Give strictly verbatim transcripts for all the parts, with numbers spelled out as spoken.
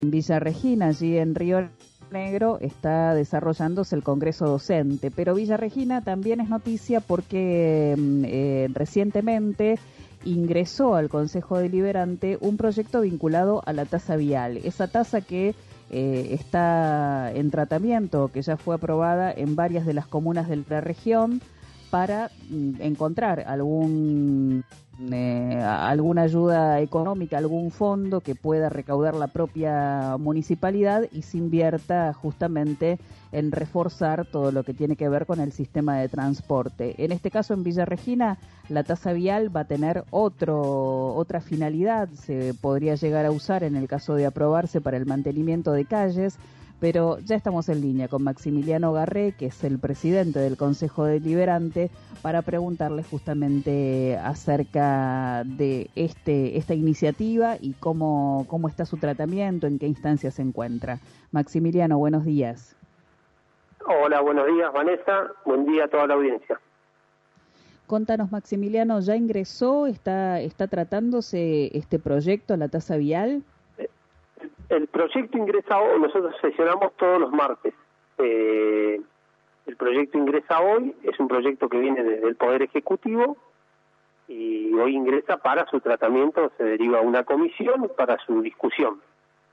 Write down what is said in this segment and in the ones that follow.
Villa Regina, allí en Río Negro, está desarrollándose el Congreso Docente, pero Villa Regina también es noticia porque eh, recientemente ingresó al Consejo Deliberante un proyecto vinculado a la tasa vial, esa tasa que eh, está en tratamiento, que ya fue aprobada en varias de las comunas de la región para mm, encontrar algún Eh, alguna ayuda económica, algún fondo que pueda recaudar la propia municipalidad y se invierta justamente en reforzar todo lo que tiene que ver con el sistema de transporte. En este caso, en Villa Regina, la tasa vial va a tener otro, otra finalidad, se podría llegar a usar en el caso de aprobarse para el mantenimiento de calles, pero ya estamos en línea con Maximiliano Garré, que es el presidente del Consejo Deliberante, para preguntarle justamente acerca de este esta iniciativa y cómo, cómo está su tratamiento, en qué instancia se encuentra. Maximiliano, buenos días. Hola, buenos días, Vanessa. Buen día a toda la audiencia. Contanos, Maximiliano, ¿ya ingresó, está, está tratándose este proyecto, la tasa vial? El proyecto ingresa hoy, nosotros sesionamos todos los martes. Eh, el proyecto ingresa hoy, es un proyecto que viene desde el Poder Ejecutivo y hoy ingresa para su tratamiento, se deriva a una comisión para su discusión.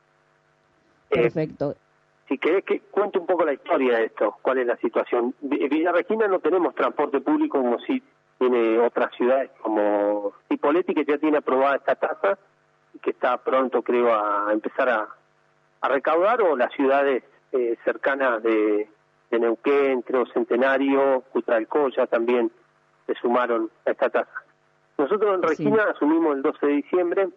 Perfecto. Eh, si querés que cuente un poco la historia de esto, cuál es la situación. En Villa Regina no tenemos transporte público como si tiene otras ciudades como Cipolletti, que ya tiene aprobada esta tasa, que está pronto, creo, a empezar a, a recaudar, o las ciudades eh, cercanas de, de Neuquén, creo, Centenario, Cutralcoya también se sumaron a esta tasa. Nosotros en Regina sí. asumimos el doce de diciembre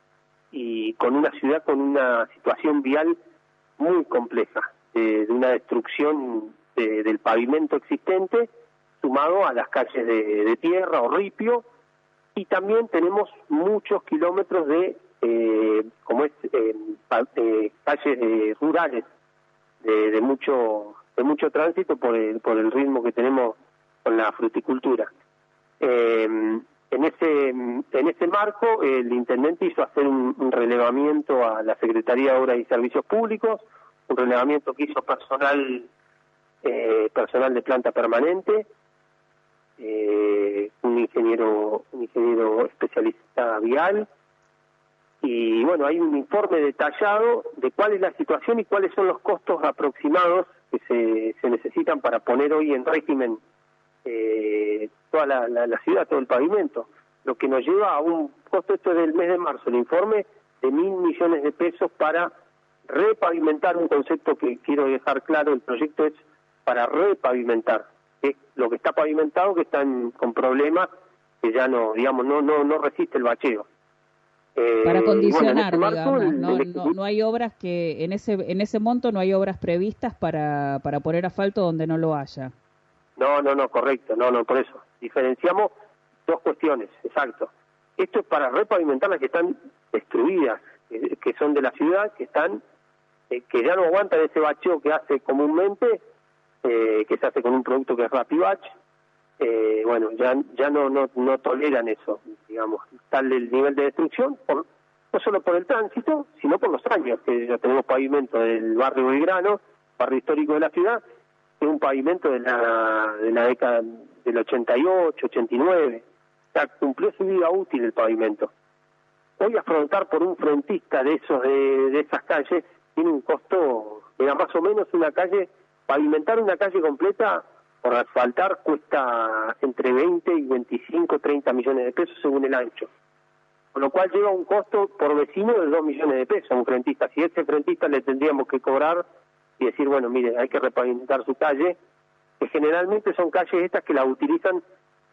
y con una ciudad con una situación vial muy compleja, eh, de una destrucción de, del pavimento existente, sumado a las calles de, de tierra o ripio, y también tenemos muchos kilómetros de Eh, como es eh, eh, calles eh, rurales de, de mucho de mucho tránsito por el, por el ritmo que tenemos con la fruticultura. Eh, en ese en ese marco el intendente hizo hacer un, un relevamiento a la Secretaría de Obras y Servicios Públicos, un relevamiento que hizo personal eh, personal de planta permanente, eh, un ingeniero un ingeniero especialista vial. Y bueno, hay un informe detallado de cuál es la situación y cuáles son los costos aproximados que se, se necesitan para poner hoy en régimen eh, toda la, la, la ciudad, todo el pavimento. Lo que nos lleva a un costo, esto es del mes de marzo, el informe de mil millones de pesos para repavimentar, un concepto que quiero dejar claro, el proyecto es para repavimentar, que lo que está pavimentado, que están con problemas que ya no, digamos, no, no, no resiste el bacheo. Eh, para condicionar, bueno, digamos, el, no, el... no, no hay obras que en ese en ese monto no hay obras previstas para para poner asfalto donde no lo haya. No, no, no, correcto, no, no, por eso diferenciamos dos cuestiones, exacto. Esto es para repavimentar las que están destruidas, que, que son de la ciudad, que están eh, que ya no aguantan ese bacheo que hace comúnmente, eh, que se hace con un producto que es Rapibach. Eh, bueno, ya ya no, no no toleran eso, digamos, tal el nivel de destrucción, por, no solo por el tránsito, sino por los años, que ya tenemos pavimento del barrio Belgrano, barrio histórico de la ciudad, que es un pavimento de la de la década del ochenta y ocho, ochenta y nueve, o sea, cumplió su vida útil el pavimento. Hoy afrontar por un frontista de esos de, de esas calles tiene un costo, era más o menos una calle, pavimentar una calle completa por asfaltar cuesta entre veinte y veinticinco, treinta millones de pesos según el ancho. Con lo cual lleva un costo por vecino de dos millones de pesos a un frentista. Si a ese frentista le tendríamos que cobrar y decir, bueno, mire, hay que repavimentar su calle, que generalmente son calles estas que las utilizan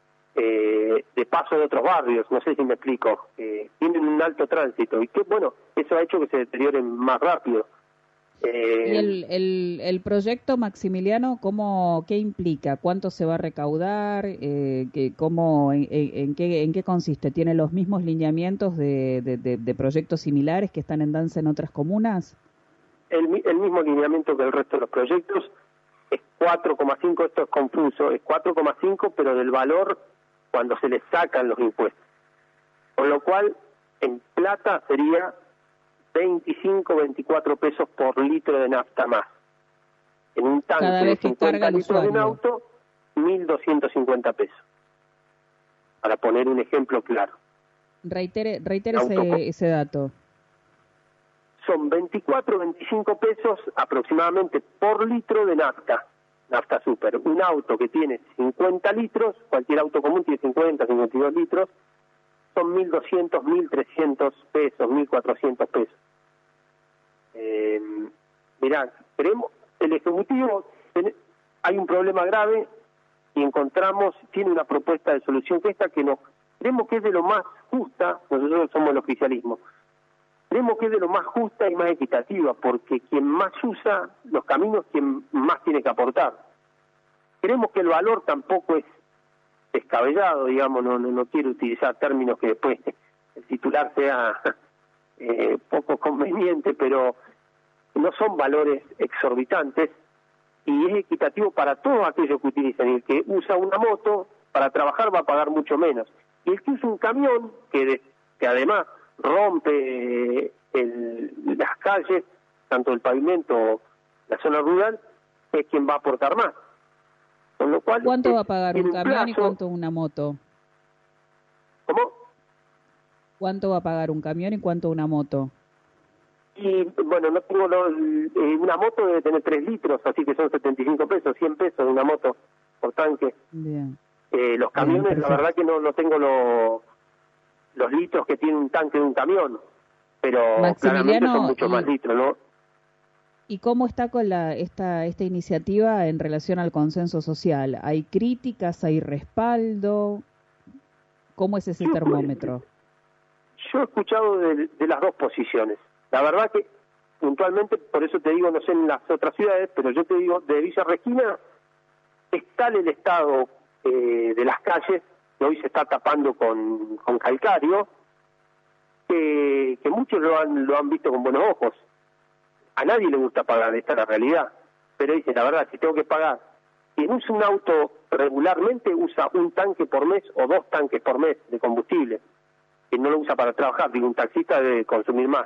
eh, de paso de otros barrios, no sé si me explico, eh, tienen un alto tránsito y que, bueno, eso ha hecho que se deterioren más rápido. Eh, ¿Y el, el, el proyecto, Maximiliano, cómo, qué implica? ¿Cuánto se va a recaudar? Eh, que, cómo, en, en, qué, ¿En qué consiste? ¿Tiene los mismos lineamientos de, de, de, de proyectos similares que están en danza en otras comunas? El, el mismo lineamiento que el resto de los proyectos, es cuatro coma cinco, esto es confuso, es cuatro coma cinco, pero del valor cuando se le sacan los impuestos. Con lo cual, en plata sería veinticinco, veinticuatro pesos por litro de nafta más. En un tanque Cada vez de que cincuenta carga el litros de un usuario. auto, mil doscientos cincuenta pesos. Para poner un ejemplo claro. Reitere, reitere Auto- ese, ese dato. Son veinticuatro, veinticinco pesos aproximadamente por litro de nafta, nafta super. Un auto que tiene cincuenta litros, cualquier auto común tiene cincuenta, cincuenta y dos litros, son mil doscientos, mil trescientos pesos, mil cuatrocientos pesos. Eh, mirá, queremos, el Ejecutivo, ten- hay un problema grave y encontramos, tiene una propuesta de solución que esta que nos, creemos que es de lo más justa, nosotros somos el oficialismo, creemos que es de lo más justa y más equitativa, porque quien más usa los caminos, quien más tiene que aportar. Creemos que el valor tampoco es descabellado, digamos, no, no, no quiero utilizar términos que después el titular sea eh, poco conveniente, pero no son valores exorbitantes y es equitativo para todos aquellos que utilizan. Y el que usa una moto para trabajar va a pagar mucho menos. Y el que usa un camión, que, de, que además rompe el, las calles, tanto el pavimento, la zona rural, es quien va a aportar más. Con lo cual, ¿Cuánto es, va a pagar un camión plazo, y cuánto una moto? ¿Cómo? ¿Cuánto va a pagar un camión y cuánto una moto? Y bueno, no tengo lo, eh, una moto debe tener tres litros, así que son setenta y cinco pesos, cien pesos una moto por tanque. Bien. Eh, los camiones, Bien, la verdad que no, no tengo lo, los litros que tiene un tanque de un camión, pero claramente son muchos más litros, ¿no? ¿Y cómo está con la esta esta iniciativa en relación al consenso social? ¿Hay críticas, hay respaldo? ¿Cómo es ese yo, termómetro? Yo he escuchado de, de las dos posiciones. La verdad que puntualmente, por eso te digo, no sé en las otras ciudades, pero yo te digo, de Villa Regina es tal el estado eh, de las calles, que hoy se está tapando con, con calcario, que, que muchos lo han, lo han visto con buenos ojos. A nadie le gusta pagar, esta es la realidad. Pero dice, la verdad, si tengo que pagar, quien usa un auto regularmente usa un tanque por mes o dos tanques por mes de combustible. Quien no lo usa para trabajar, digo, un taxista debe consumir más.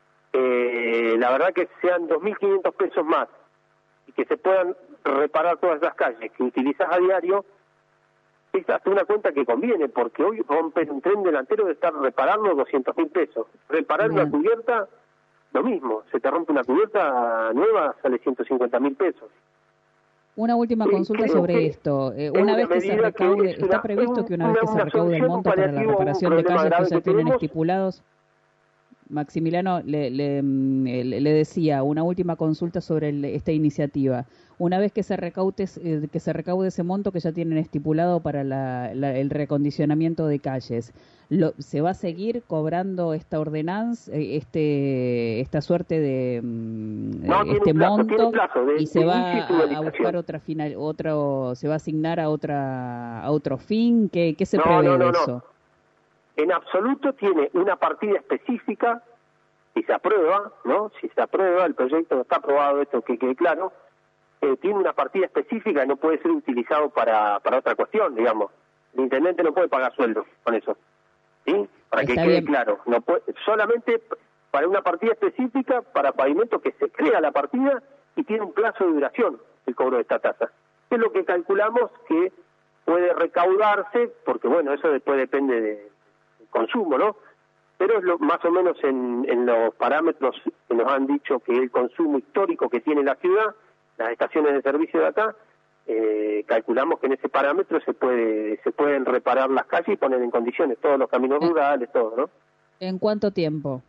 Eh, la verdad que sean dos mil quinientos pesos más y que se puedan reparar todas las calles que utilizas a diario, es hasta una cuenta que conviene, porque hoy romper un tren delantero de estar reparando doscientos mil pesos. Reparar Bien. Una cubierta, lo mismo, se te rompe una cubierta nueva, sale ciento cincuenta mil pesos. Una última consulta sí, sobre esto. Eh, una vez que se recaude, que una, ¿está previsto que una, una vez que se recaude el monto para la reparación de calles que ya que tienen estipulados? Maximiliano le, le, le decía una última consulta sobre el, esta iniciativa. Una vez que se recaude eh, que se recaude ese monto que ya tienen estipulado para la, la, el recondicionamiento de calles, lo, ¿se va a seguir cobrando esta ordenanza, este esta suerte de no, este plazo, monto plazo de, y se va a, a buscar otra final, otro se va a asignar a otra a otro fin? ¿Qué, qué se no, prevé no, no, de no. eso? En absoluto tiene una partida específica, si se aprueba, ¿no? Si se aprueba, el proyecto no está aprobado, esto que quede claro, eh, tiene una partida específica y no puede ser utilizado para, para otra cuestión, digamos. El intendente no puede pagar sueldos con eso, ¿sí? Para que está quede bien. claro, no puede, solamente para una partida específica, para pavimento que se crea la partida y tiene un plazo de duración el cobro de esta tasa. Es lo que calculamos que puede recaudarse, porque bueno, eso después depende de consumo, ¿no? Pero es lo, más o menos en, en los parámetros que nos han dicho que el consumo histórico que tiene la ciudad, las estaciones de servicio de acá, eh, calculamos que en ese parámetro se puede se pueden reparar las calles y poner en condiciones todos los caminos rurales, todo, ¿no? ¿En cuánto tiempo?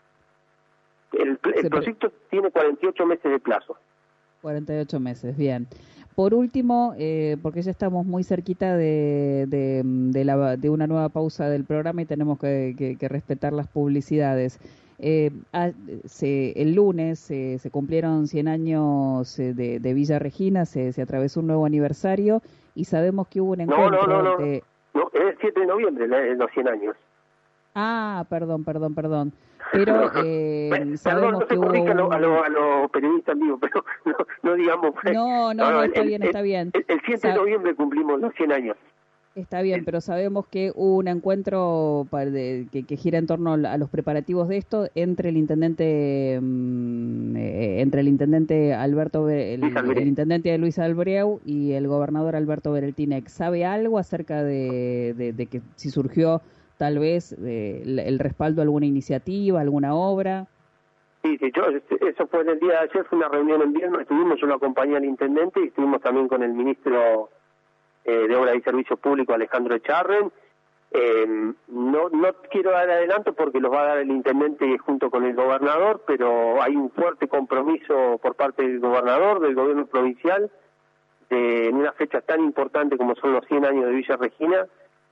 El, el proyecto pre... tiene cuarenta y ocho meses de plazo. cuarenta y ocho meses, bien. Por último, eh, porque ya estamos muy cerquita de, de, de, la, de una nueva pausa del programa y tenemos que, que, que respetar las publicidades. Eh, a, se, el lunes eh, se cumplieron cien años eh, de, de Villa Regina, se, se atravesó un nuevo aniversario y sabemos que hubo un encuentro no, no, no, de... No, es el siete de noviembre, los cien años. Ah, perdón, perdón, perdón. Pero eh, bueno, sabemos perdón, no que se hubo... a los a lo, a lo periodistas vivos, pero no, no digamos... No, no, no, no está el, bien, el, está bien. El, el siete de noviembre cumplimos los cien años. Está bien, pero sabemos que hubo un encuentro para de, que, que gira en torno a los preparativos de esto entre el intendente mm, eh, entre el intendente Alberto el, el intendente Luis Albreu y el gobernador Alberto Bereltinec. ¿Sabe algo acerca de, de, de que si surgió tal vez eh, el, el respaldo a alguna iniciativa, alguna obra? Sí, sí, yo, eso fue en el día de ayer, fue una reunión en viernes, estuvimos, yo lo acompañé al intendente y estuvimos también con el ministro Eh, de Obras y Servicios Públicos, Alejandro Echarren. Eh, no no quiero dar adelanto porque los va a dar el intendente junto con el gobernador, pero hay un fuerte compromiso por parte del gobernador, del gobierno provincial, de, en una fecha tan importante como son los cien años de Villa Regina,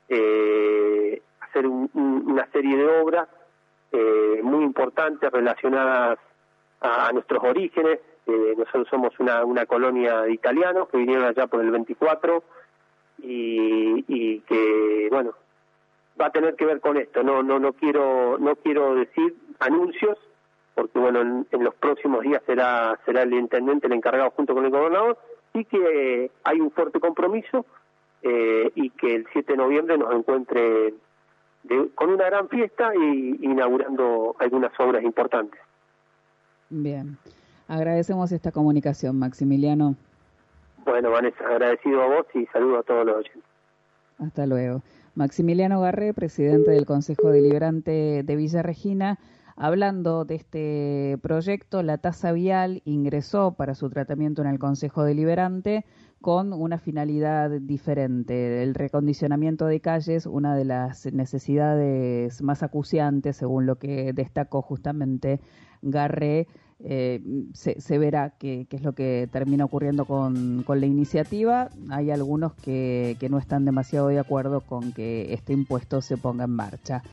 eh, hacer un, un, una serie de obras eh, muy importantes relacionadas a, a nuestros orígenes. Eh, nosotros somos una, una colonia de italianos que vinieron allá por el veinticuatro, Y, y que bueno va a tener que ver con esto. No no no quiero no quiero decir anuncios porque bueno en, en los próximos días será será el intendente el encargado junto con el gobernador, y que hay un fuerte compromiso eh, y que el siete de noviembre nos encuentre de, con una gran fiesta y inaugurando algunas obras importantes. Bien, agradecemos esta comunicación, Maximiliano. Bueno, Vanessa, agradecido a vos y saludo a todos los oyentes. Hasta luego. Maximiliano Garré, presidente del Consejo Deliberante de Villa Regina, hablando de este proyecto. La tasa vial ingresó para su tratamiento en el Consejo Deliberante con una finalidad diferente. El recondicionamiento de calles, una de las necesidades más acuciantes, según lo que destacó justamente Garré. Eh, se, se verá qué es lo que termina ocurriendo con, con la iniciativa. Hay algunos que, que no están demasiado de acuerdo con que este impuesto se ponga en marcha.